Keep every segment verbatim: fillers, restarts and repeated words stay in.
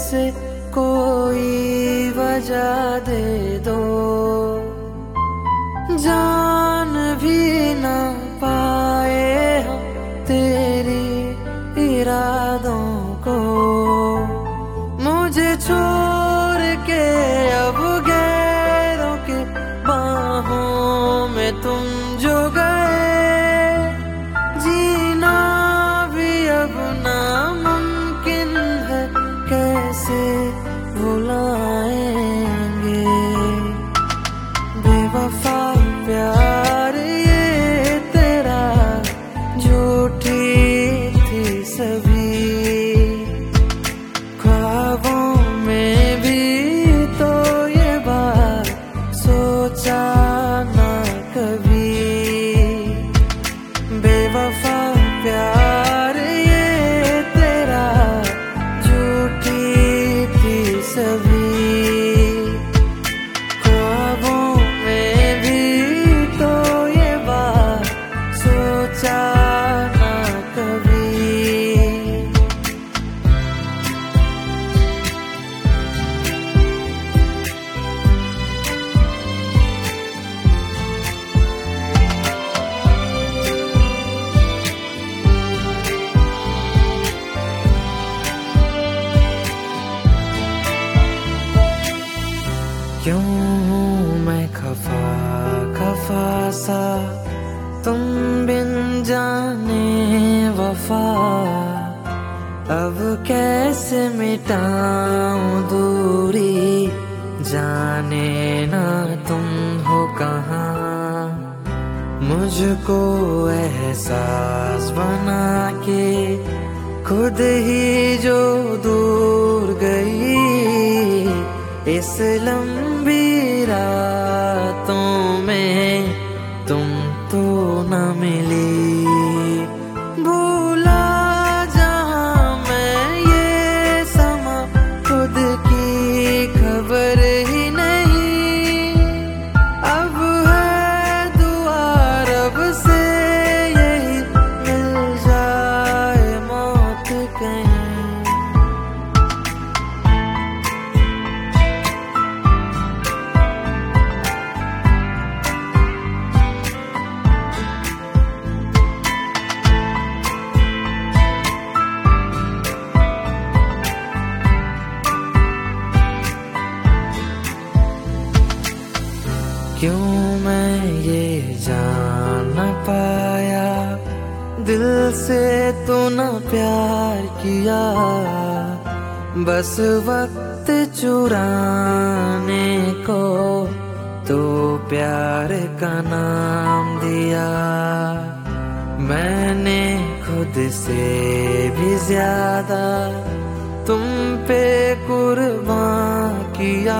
से कोई वजह दे दो, जान भी ना पाए हम तेरी इरादों को। मुझे छोड़ के अब गैरों के बाहों में तुम जो गए, जीना भी अब नामुमकिन है, कैसे भुलाएंगे। बेवफा प्यार ये तेरा झूठी थी सभी, ख्वाबों में भी तो ये बात सोचा ना कभी। बेवफा प्यार ये तेरा झूठी थी सभी, ना कभी। क्यों हूँ मैं खफा खफा सा, तुम बिन जाने वफा। अब कैसे मिटाऊं दूरी, जाने ना तुम हो कहाँ। मुझको एहसास बना के खुद ही जो दूर गई, इस लंबी रातों में तुम तो न मिली। भूला जहाँ मैं ये समा, खुद की खबर ही नहीं। अब है दुआ रब से यही, मिल जाए मौत कहीं। क्यों मैं ये जान न पाया, दिल से तो न प्यार किया। बस वक्त चुराने को तो प्यार का नाम दिया। मैंने खुद से भी ज्यादा तुम पे कुर्बान किया।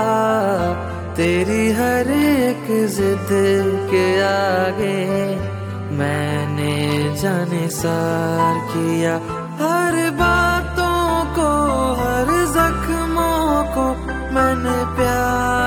तेरी हर एक जिद के आगे मैंने जाने सार किया। हर बातों को, हर जख्मों को मैंने प्यार